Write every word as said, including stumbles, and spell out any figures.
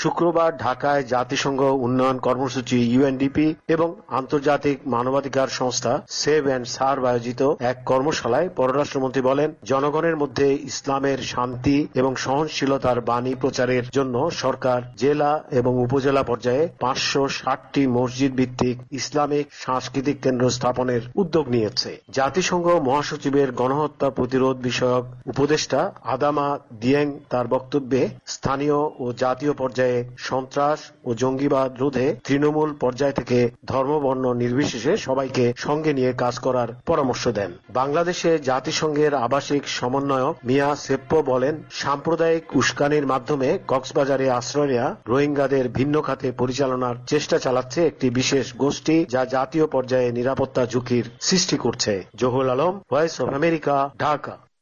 শুক্রবার ঢাকায় জাতিসংঘ উন্নয়ন কর্মসূচি ইউএনডিপি এবং আন্তর্জাতিক মানবাধিকার সংস্থা সেভ অ্যান্ড সার্ভ আয়োজিত এক কর্মশালায় পররাষ্ট্রমন্ত্রী বলেন, জনগণের মধ্যে ইসলামের শান্তি এবং সহনশীলতার বাণী প্রচারের জন্য সরকার জেলা এবং উপজেলা পর্যায়ে পাঁচশো ষাটটি মসজিদ ভিত্তিক ইসলামিক সাংস্কৃতিক কেন্দ্র স্থাপনের উদ্যোগ নিয়েছে। জাতিসংঘ মহাসচিবের গণহত্যা প্রতিরোধ বিষয়ক উপদেষ্টা আদামা দিয়েং তার বক্তব্যে স্থানীয় ও জাতীয় পর্যায়ে সন্ত্রাস ও জঙ্গিবাদ রোধে তৃণমূল পর্যায় থেকে ধর্মবর্ণ নির্বিশেষে সবাইকে সঙ্গে নিয়ে কাজ করার পরামর্শ দেন। বাংলাদেশে জাতিসংঘের আবাসিক সমন্বয়ক মিয়া সেপ্পো বলেন, সাম্প্রদায়িক উস্কানির মাধ্যমে কক্সবাজারে আশ্রয় নেয়া রোহিঙ্গাদের ভিন্ন খাতে পরিচালনার চেষ্টা চালাচ্ছে একটি বিশেষ গোষ্ঠী, যা জাতীয় পর্যায়ে নিরাপত্তা ঝুঁকির সৃষ্টি করছে। Zahurul Alam, Voice of America, Dhaka.